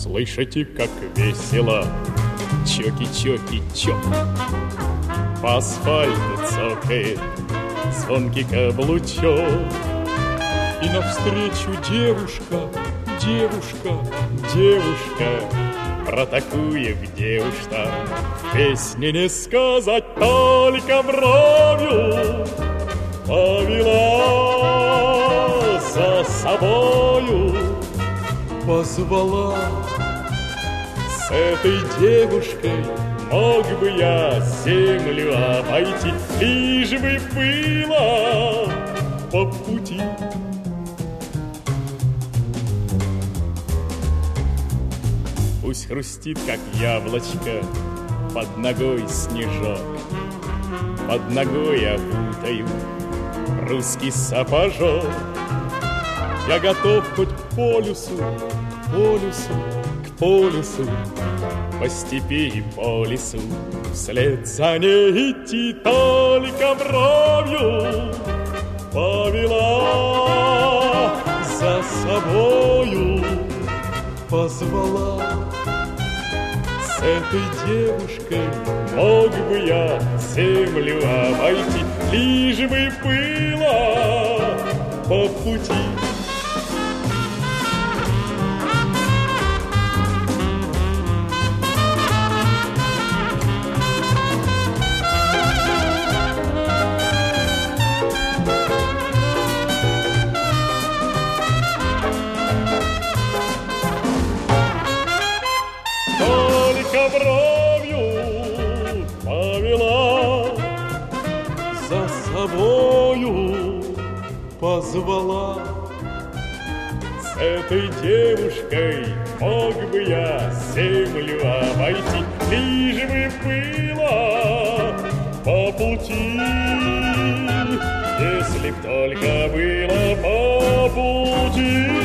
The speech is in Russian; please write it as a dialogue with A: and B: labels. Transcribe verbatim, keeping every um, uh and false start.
A: Слышите, как весело, чоки-чоки-чок. По асфальту цокает звонкий каблучок. И навстречу девушка, девушка, девушка. Про такую, где уж там в песне не сказать, только бровью повела за собою, позвала. С этой девушкой мог бы я землю обойти, лишь бы было по пути. Пусть хрустит, как яблочко, под ногой снежок. Под ногой обутаю русский сапожок. Я готов хоть к полюсу, полюсу, к полюсу, по степи и по лесу вслед за ней идти, только бровью повела за собою, позвала. С этой девушкой мог бы я землю обойти, лишь бы было по пути. Бровью повела, за собою позвала. С этой девушкой мог бы я землю обойти, лишь бы было по пути, если б только было по пути.